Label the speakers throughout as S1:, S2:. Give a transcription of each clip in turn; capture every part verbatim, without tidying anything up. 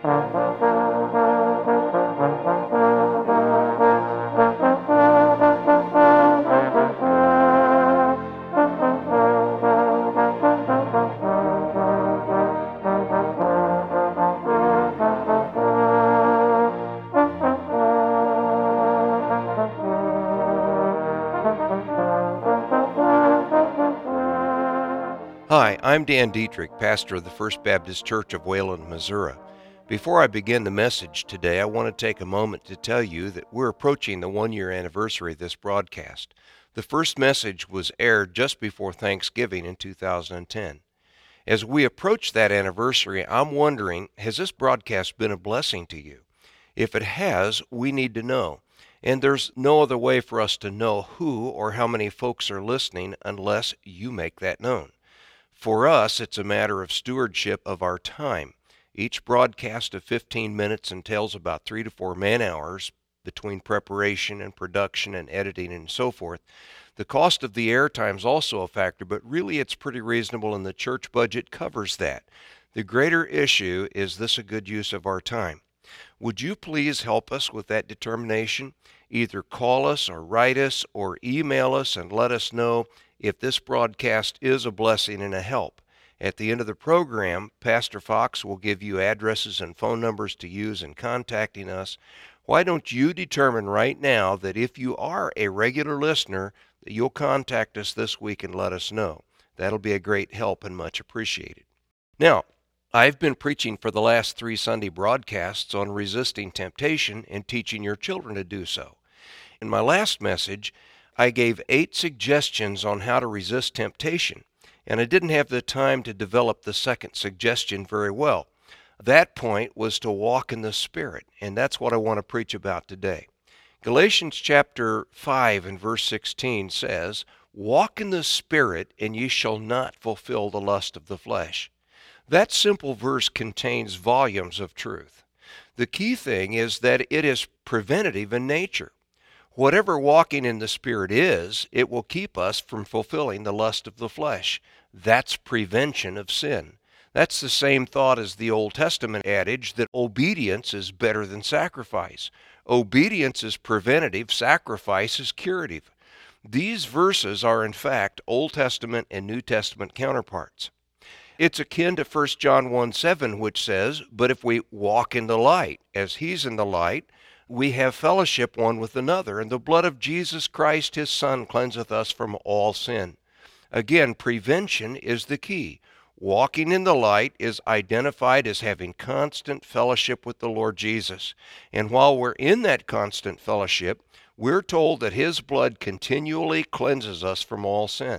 S1: Hi, I'm Dan Dietrich, pastor of the First Baptist Church of Wayland, Missouri. Before I begin the message today, I want to take a moment to tell you that we're approaching the one-year anniversary of this broadcast. The first message was aired just before Thanksgiving in two thousand ten. As we approach that anniversary, I'm wondering, has this broadcast been a blessing to you? If it has, we need to know. And there's no other way for us to know who or how many folks are listening unless you make that known. For us, it's a matter of stewardship of our time. Each broadcast of fifteen minutes entails about three to four man-hours between preparation and production and editing and so forth. The cost of the airtime is also a factor, but really it's pretty reasonable and the church budget covers that. The greater issue is this a good use of our time? Would you please help us with that determination? Either call us or write us or email us and let us know if this broadcast is a blessing and a help. At the end of the program, Pastor Fox will give you addresses and phone numbers to use in contacting us. Why don't you determine right now that if you are a regular listener, that you'll contact us this week and let us know. That'll be a great help and much appreciated. Now, I've been preaching for the last three Sunday broadcasts on resisting temptation and teaching your children to do so. In my last message, I gave eight suggestions on how to resist temptation, and I didn't have the time to develop the second suggestion very well. That point was to walk in the Spirit, and that's what I want to preach about today. Galatians chapter five and verse sixteen says, "Walk in the Spirit, and ye shall not fulfill the lust of the flesh." That simple verse contains volumes of truth. The key thing is that it is preventative in nature. Whatever walking in the Spirit is, it will keep us from fulfilling the lust of the flesh. That's prevention of sin. That's the same thought as the Old Testament adage that obedience is better than sacrifice. Obedience is preventative, sacrifice is curative. These verses are in fact Old Testament and New Testament counterparts. It's akin to First John one seven, which says, "But if we walk in the light, as he's in the light, we have fellowship one with another, and the blood of Jesus Christ his Son cleanseth us from all sin." Again, prevention is the key. Walking in the light is identified as having constant fellowship with the Lord Jesus. And while we're in that constant fellowship, we're told that his blood continually cleanses us from all sin.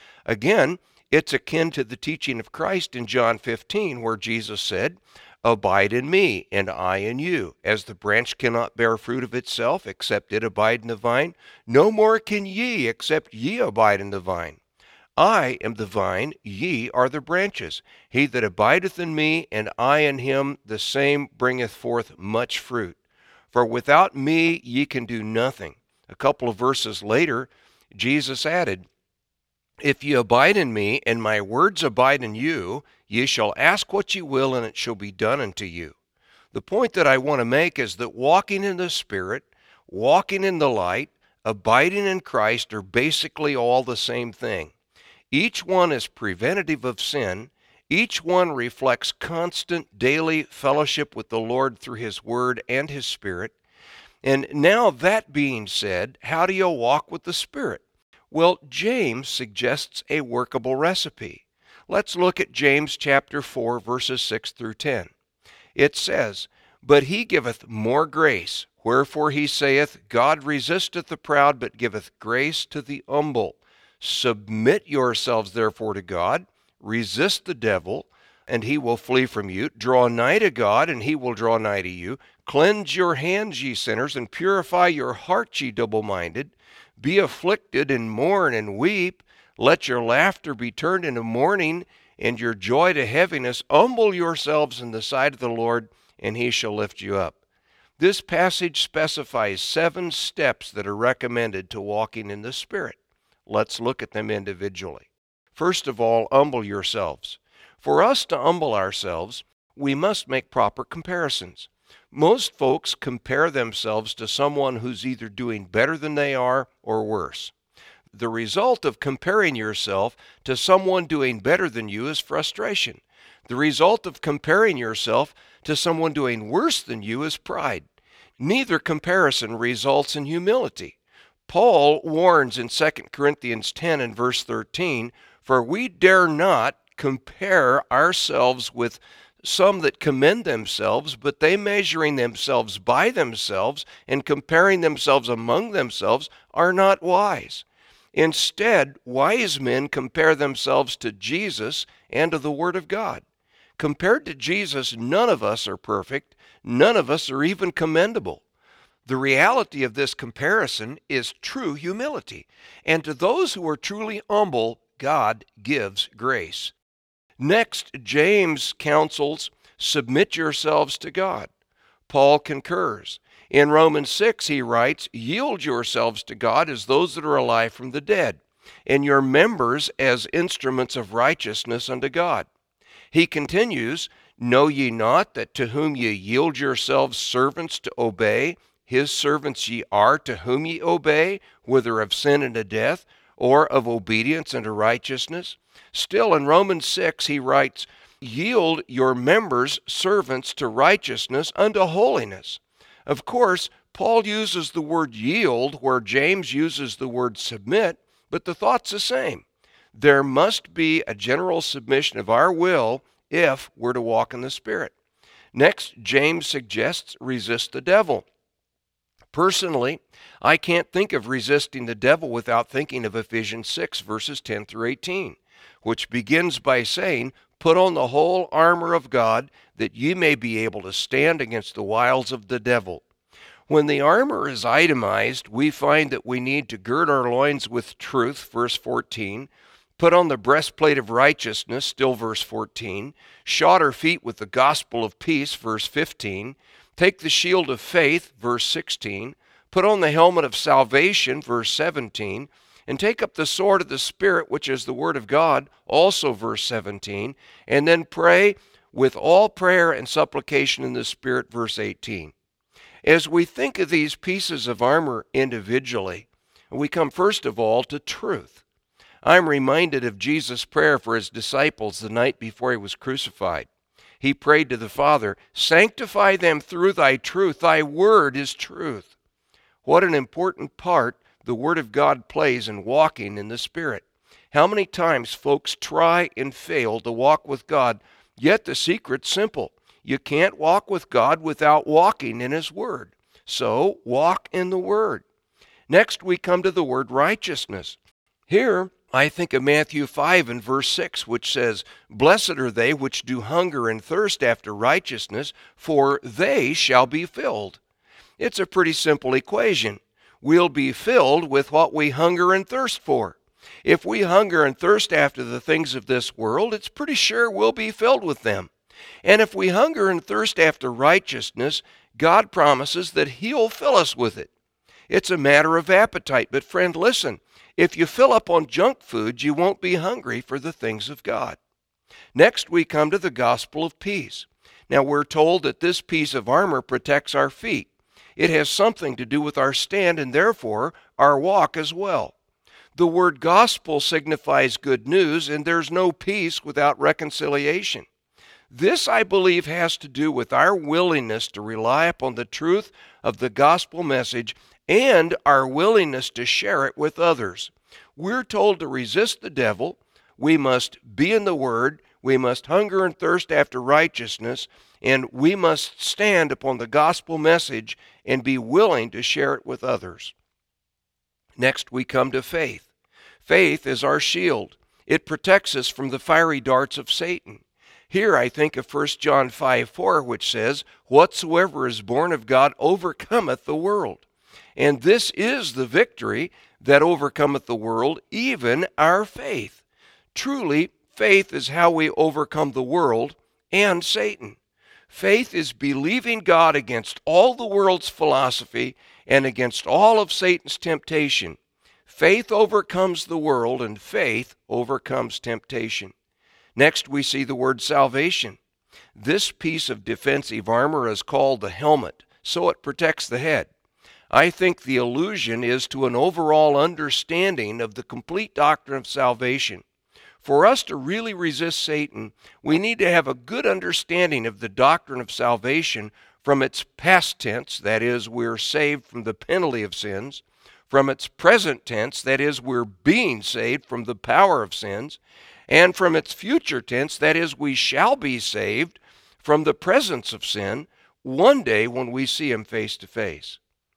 S1: Again, it's akin to the teaching of Christ in John fifteen, where Jesus said, "Abide in me, and I in you. As the branch cannot bear fruit of itself, except it abide in the vine, no more can ye, except ye abide in the vine. I am the vine, ye are the branches. He that abideth in me, and I in him, the same bringeth forth much fruit. For without me ye can do nothing." A couple of verses later, Jesus added, "If ye abide in me, and my words abide in you, ye shall ask what ye will, and it shall be done unto you." The point that I want to make is that walking in the Spirit, walking in the light, abiding in Christ are basically all the same thing. Each one is preventative of sin. Each one reflects constant daily fellowship with the Lord through his Word and his Spirit. And now that being said, how do you walk with the Spirit? Well, James suggests a workable recipe. Let's look at James chapter four, verses six through ten. It says, "But he giveth more grace. Wherefore he saith, God resisteth the proud, but giveth grace to the humble. Submit yourselves therefore to God. Resist the devil, and he will flee from you. Draw nigh to God, and he will draw nigh to you. Cleanse your hands, ye sinners, and purify your hearts, ye double-minded. Be afflicted, and mourn, and weep. Let your laughter be turned into mourning, and your joy to heaviness. Humble yourselves in the sight of the Lord, and he shall lift you up." This passage specifies seven steps that are recommended to walking in the Spirit. Let's look at them individually. First of all, humble yourselves. For us to humble ourselves, we must make proper comparisons. Most folks compare themselves to someone who's either doing better than they are or worse. The result of comparing yourself to someone doing better than you is frustration. The result of comparing yourself to someone doing worse than you is pride. Neither comparison results in humility. Paul warns in Second Corinthians ten and verse thirteen, "For we dare not compare ourselves with some that commend themselves, but they measuring themselves by themselves and comparing themselves among themselves are not wise. Instead, wise men compare themselves to Jesus and to the Word of God." Compared to Jesus, none of us are perfect. None of us are even commendable. The reality of this comparison is true humility. And to those who are truly humble, God gives grace. Next, James counsels, submit yourselves to God. Paul concurs. In Romans six, he writes, yield yourselves to God as those that are alive from the dead, and your members as instruments of righteousness unto God. He continues, know ye not that to whom ye yield yourselves servants to obey, his servants ye are to whom ye obey, whether of sin unto death, or of obedience unto righteousness? Still in Romans six he writes, yield your members servants to righteousness unto holiness. Of course, Paul uses the word yield where James uses the word submit, but the thought's the same. There must be a general submission of our will if we're to walk in the Spirit. Next, James suggests resist the devil. Personally, I can't think of resisting the devil without thinking of Ephesians six, verses ten through eighteen, which begins by saying, put on the whole armor of God, that ye may be able to stand against the wiles of the devil. When the armor is itemized, we find that we need to gird our loins with truth, verse fourteen, put on the breastplate of righteousness, still verse fourteen, shod our feet with the gospel of peace, verse fifteen, take the shield of faith, verse sixteen, put on the helmet of salvation, verse seventeen, and take up the sword of the Spirit, which is the word of God, also verse seventeen, and then pray with all prayer and supplication in the Spirit, verse eighteen. As we think of these pieces of armor individually, we come first of all to truth. I'm reminded of Jesus' prayer for his disciples the night before he was crucified. He prayed to the Father, sanctify them through thy truth. Thy word is truth. What an important part the Word of God plays in walking in the Spirit. How many times folks try and fail to walk with God, yet the secret's simple. You can't walk with God without walking in His Word. So, walk in the Word. Next, we come to the word righteousness. Here, I think of Matthew five and verse six, which says, blessed are they which do hunger and thirst after righteousness, for they shall be filled. It's a pretty simple equation. We'll be filled with what we hunger and thirst for. If we hunger and thirst after the things of this world, it's pretty sure we'll be filled with them. And if we hunger and thirst after righteousness, God promises that He'll fill us with it. It's a matter of appetite. But friend, listen, if you fill up on junk food, you won't be hungry for the things of God. Next, we come to the gospel of peace. Now, we're told that this piece of armor protects our feet. It has something to do with our stand and therefore our walk as well. The word gospel signifies good news, and there's no peace without reconciliation. This, I believe, has to do with our willingness to rely upon the truth of the gospel message and our willingness to share it with others. We're told to resist the devil. We must be in the Word. We must hunger and thirst after righteousness, and we must stand upon the gospel message and be willing to share it with others. Next, we come to faith. Faith is our shield. It protects us from the fiery darts of Satan. Here I think of First John five four, which says, whatsoever is born of God overcometh the world. And this is the victory that overcometh the world, even our faith. Truly, faith is how we overcome the world and Satan. Faith is believing God against all the world's philosophy and against all of Satan's temptation. Faith overcomes the world, and faith overcomes temptation. Next, we see the word salvation. This piece of defensive armor is called the helmet, so it protects the head. I think the allusion is to an overall understanding of the complete doctrine of salvation. For us to really resist Satan, we need to have a good understanding of the doctrine of salvation from its past tense, that is, we're saved from the penalty of sins, from its present tense, that is, we're being saved from the power of sins, and from its future tense, that is, we shall be saved from the presence of sin one day when we see him face to face.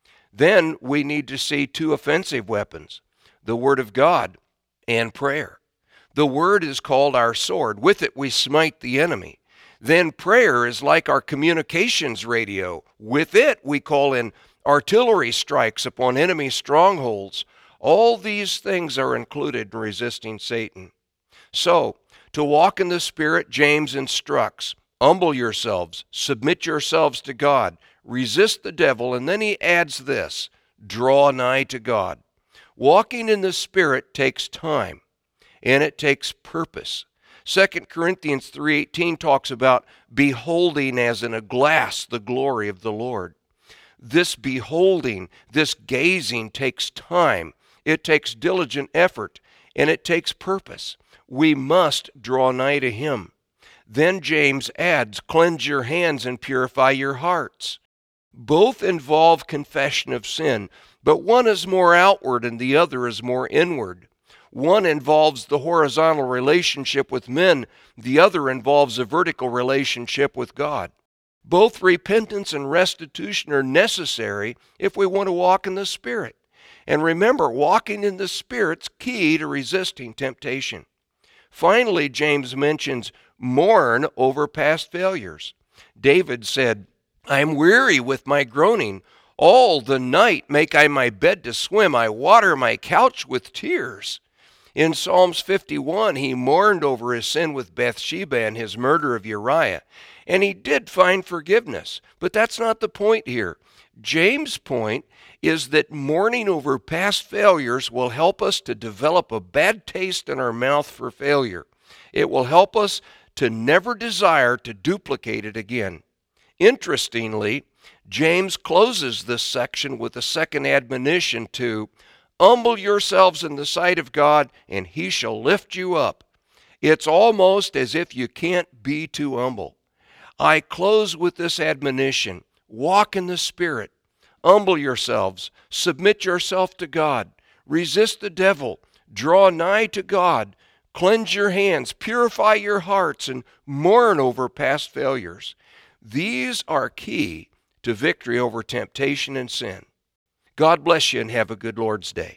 S1: Then we need to see two offensive weapons, the Word of God and prayer. The Word is called our sword. With it we smite the enemy. Then prayer is like our communications radio. With it we call in artillery strikes upon enemy strongholds. All these things are included in resisting Satan. So, to walk in the Spirit, James instructs, humble yourselves, submit yourselves to God, resist the devil, and then he adds this, draw nigh to God. Walking in the Spirit takes time, and it takes purpose. Second Corinthians three eighteen talks about beholding as in a glass the glory of the Lord. This beholding, this gazing takes time, it takes diligent effort, and it takes purpose. We must draw nigh to him. Then James adds, cleanse your hands and purify your hearts. Both involve confession of sin, but one is more outward and the other is more inward. One involves the horizontal relationship with men, the other involves a vertical relationship with God. Both repentance and restitution are necessary if we want to walk in the Spirit. And remember, walking in the Spirit's key to resisting temptation. Finally, James mentions mourn over past failures. David said, I am weary with my groaning. All the night make I my bed to swim. I water my couch with tears. In Psalms fifty-one, he mourned over his sin with Bathsheba and his murder of Uriah. And he did find forgiveness. But that's not the point here. James' point is that mourning over past failures will help us to develop a bad taste in our mouth for failure. It will help us to never desire to duplicate it again. Interestingly, James closes this section with a second admonition to humble yourselves in the sight of God, and he shall lift you up. It's almost as if you can't be too humble. I close with this admonition. Walk in the Spirit. Humble yourselves. Submit yourself to God. Resist the devil. Draw nigh to God. Cleanse your hands. Purify your hearts and mourn over past failures. These are key to victory over temptation and sin. God bless you and have a good Lord's Day.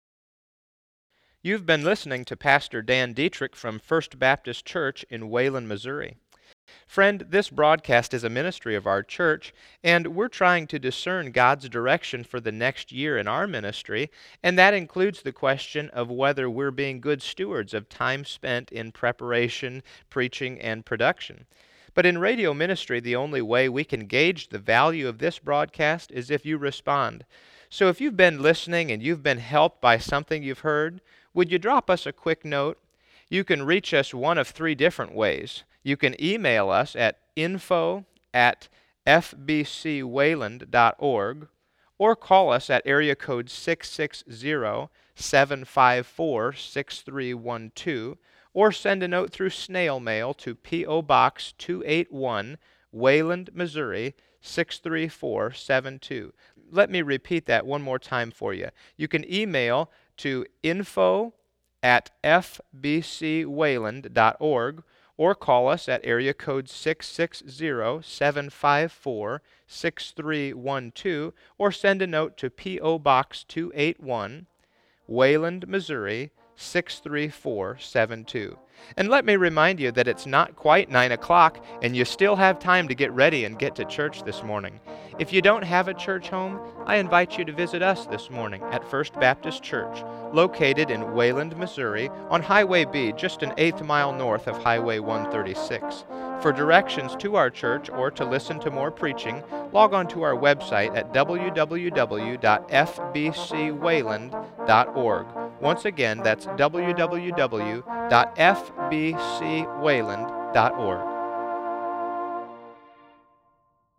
S2: You've been listening to Pastor Dan Dietrich from First Baptist Church in Wayland, Missouri. Friend, this broadcast is a ministry of our church, and we're trying to discern God's direction for the next year in our ministry, and that includes the question of whether we're being good stewards of time spent in preparation, preaching, and production. But in radio ministry, the only way we can gauge the value of this broadcast is if you respond. So if you've been listening and you've been helped by something you've heard, would you drop us a quick note? You can reach us one of three different ways. You can email us at info at f b c wayland dot org or call us at area code six six zero, seven five four, six three one two or send a note through snail mail to P O Box two eighty-one, Wayland, Missouri, six three four seven two. Let me repeat that one more time for you. You can email to info at f b c wayland dot org or call us at area code six six zero, seven five four, six three one two or send a note to P O Box two eighty-one, Wayland, Missouri, six three four seven two. And let me remind you that it's not quite nine o'clock and you still have time to get ready and get to church this morning. If you don't have a church home, I invite you to visit us this morning at First Baptist Church, located in Wayland, Missouri, on Highway B, just an eighth mile north of Highway one thirty-six. For directions to our church or to listen to more preaching, log on to our website at w w w dot f b c wayland dot org. Once again, that's w w w dot f b c wayland dot org.